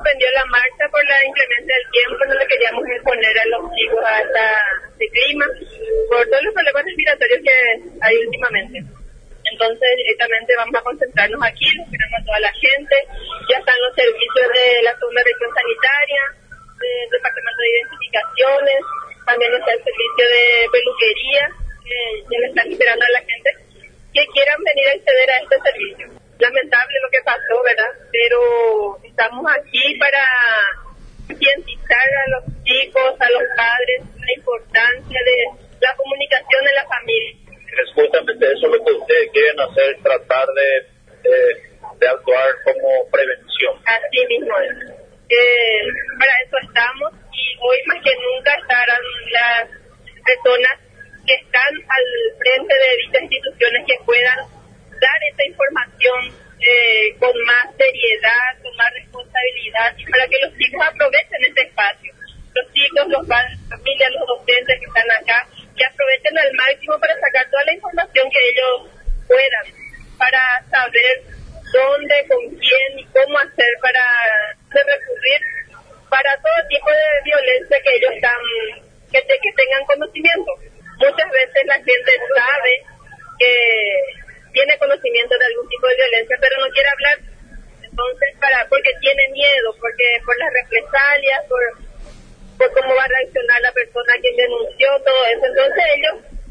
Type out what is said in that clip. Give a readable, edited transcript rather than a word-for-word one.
suspendió la marcha por la inclemencia del tiempo, no le queríamos exponer a los chicos a este clima, por todos los problemas respiratorios que hay últimamente. Entonces directamente vamos a concentrarnos aquí, esperamos a toda la gente, ya están los servicios de la segunda región sanitaria, del departamento de identificaciones, también está el servicio de peluquería, que ya le están esperando a la gente que quieran venir a acceder a este servicio. Lamentable lo que pasó, ¿verdad? Pero estamos aquí para concientizar a los chicos, a los padres, la importancia de la comunicación en la familia. Es justamente eso lo que ustedes quieren hacer, tratar de actuar como prevención. Así mismo es. Para eso estamos, y hoy más que nunca estarán las personas que están al frente de dichas instituciones que puedan dar esa información con más seriedad, con más responsabilidad, y para que los chicos aprovechen este espacio. Los chicos, los padres, las familias, los docentes que están acá, que aprovechen al máximo para sacar toda la información que ellos puedan, para saber dónde, con quién y cómo hacer para recurrir para todo tipo de violencia que ellos que tengan conocimiento. Muchas veces la gente sabe que tiene conocimiento de algún tipo de violencia, pero no quiere hablar. Entonces, porque tiene miedo, porque por las represalias, por cómo va a reaccionar la persona que denunció, todo eso. Entonces ellos